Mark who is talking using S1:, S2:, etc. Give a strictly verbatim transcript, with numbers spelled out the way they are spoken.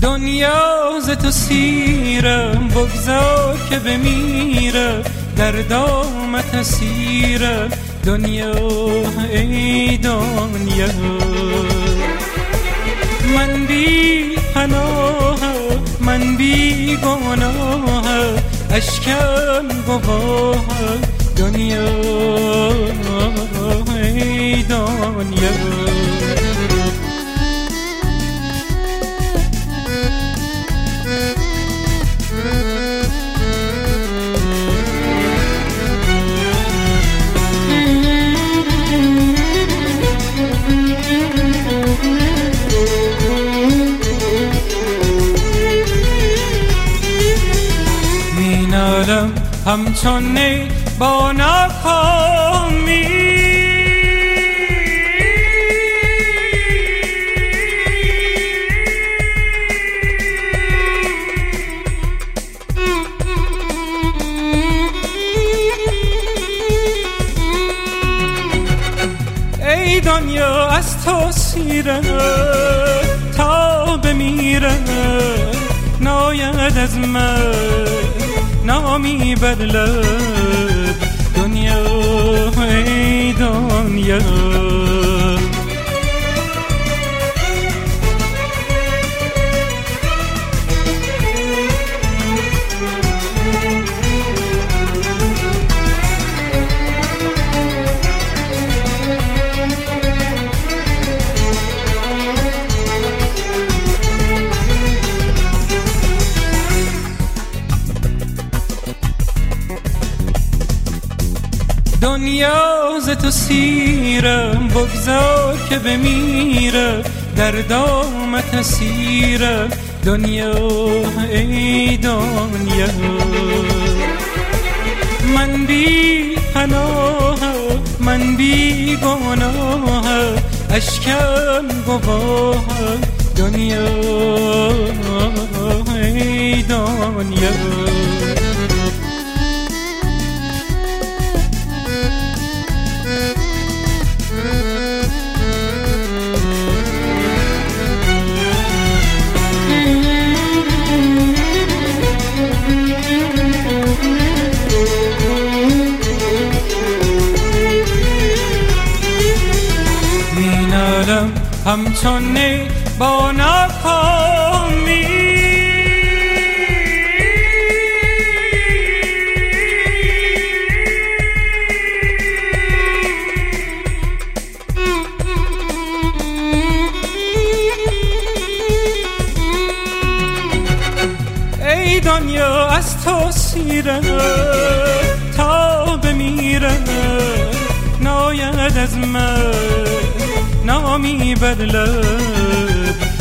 S1: دنیا ز تو سیرم، بگذار که بمیرم، در دامت اسیرم. دنیا ای دنیا، من بی پناهم، من بی گناهم، اشکم گواهم. دنیا ای دنیا، مینالم همچون نی با ناکامی، ای دنیا از تو سیرم تا بمیرم، ناید از من نامی بر لب. دنیا ای دنیا، دنیا ز تو سیرم، بگذار که بمیرم، در دامت اسیرم. دنیا ای دنیا، من بی پناهم، من بی گناهم، اشکم گواهم. دنیا ای دنیا، مینالم همچون نی با ناکامی، ای دنیا از تو سیرم تا بمیرم، ناید از من نامی بر لب.